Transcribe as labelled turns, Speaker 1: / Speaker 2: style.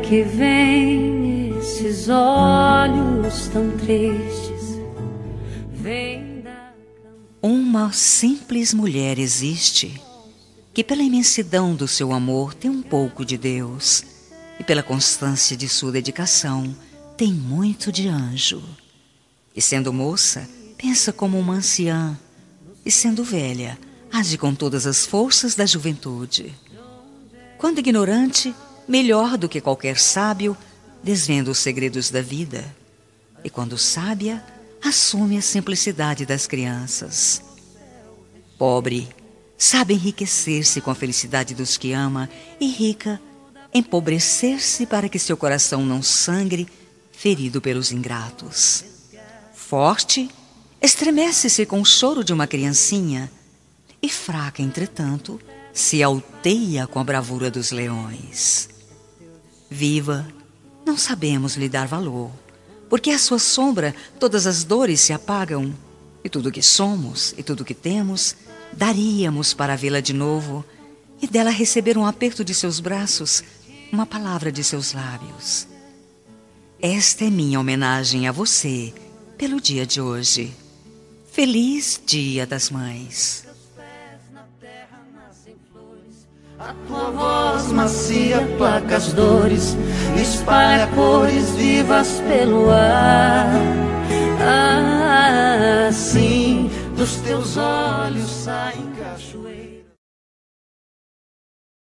Speaker 1: que vem esses olhos tão tristes? Vem da...
Speaker 2: Uma simples mulher existe que pela imensidão do seu amor tem um pouco de Deus e pela constância de sua dedicação tem muito de anjo. E sendo moça, pensa como uma anciã, e sendo velha, age com todas as forças da juventude. Quando ignorante, melhor do que qualquer sábio, desvenda os segredos da vida. E quando sábia, assume a simplicidade das crianças. Pobre, sabe enriquecer-se com a felicidade dos que ama, e rica, empobrecer-se para que seu coração não sangre, ferido pelos ingratos. Forte, estremece-se com o choro de uma criancinha, e fraca, entretanto, se alteia com a bravura dos leões. Viva, não sabemos lhe dar valor, porque à sua sombra todas as dores se apagam, e tudo que somos e tudo que temos daríamos para vê-la de novo e dela receber um aperto de seus braços, uma palavra de seus lábios. Esta é minha homenagem a você pelo dia de hoje. Feliz Dia das Mães.
Speaker 3: A tua voz macia placa as dores, espalha cores vivas pelo ar. Assim dos teus olhos saem